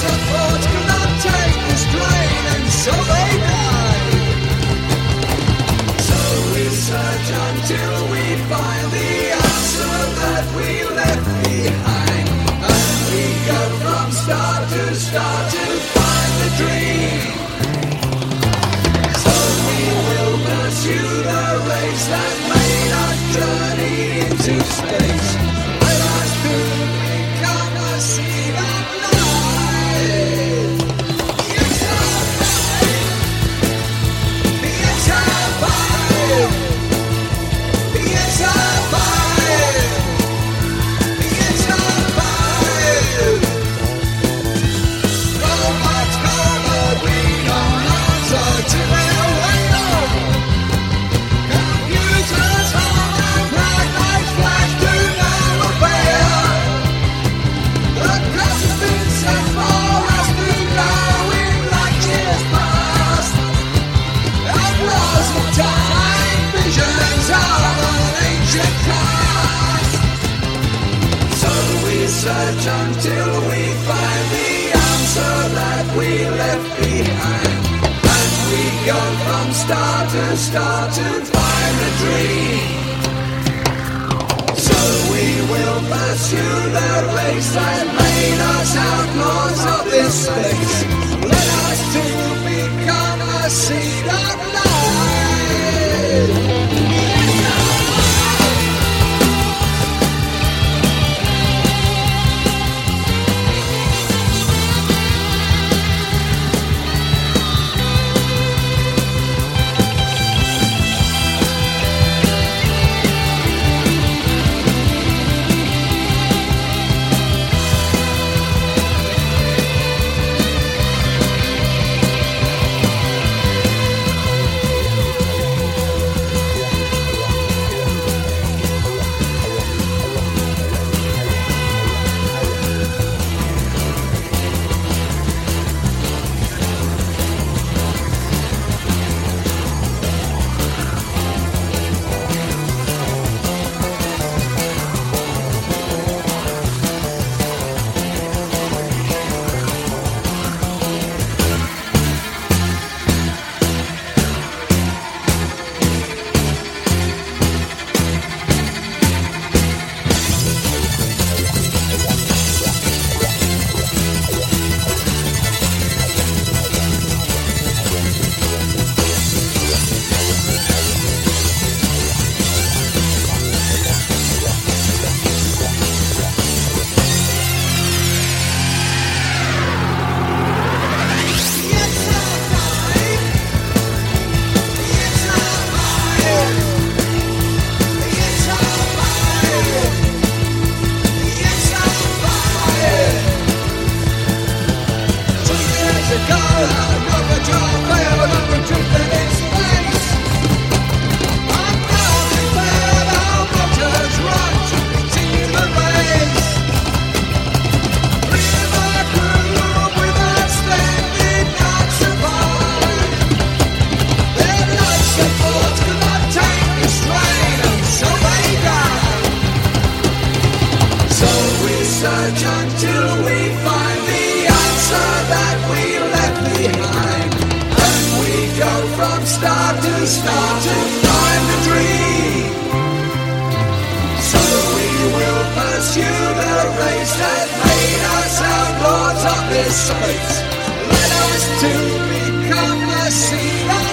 support could not take the strain, and so they died. So we search until we find the answer that we left behind, and we go from star to find the dream. So we will pursue the race that made us journey into space. Let us do become a seed of light. It's our fight. It's our fight. It's our fight. It's our fight. So much more we don't answer to their window. Computers on and bright lights flash to no avail. The cross has been set for us to go in like years past. Outlaws of time, visions of an ancient past. So we search until we find the answer that we left behind, and we go from star to find the dream. So we will pursue the race that made us outlaws of this space. Let us too become a seed of light. Search until we find the answer that we left behind, and we go from star to find the dream. So we will pursue the race that made us outlaws of this space. Let us too become a seed of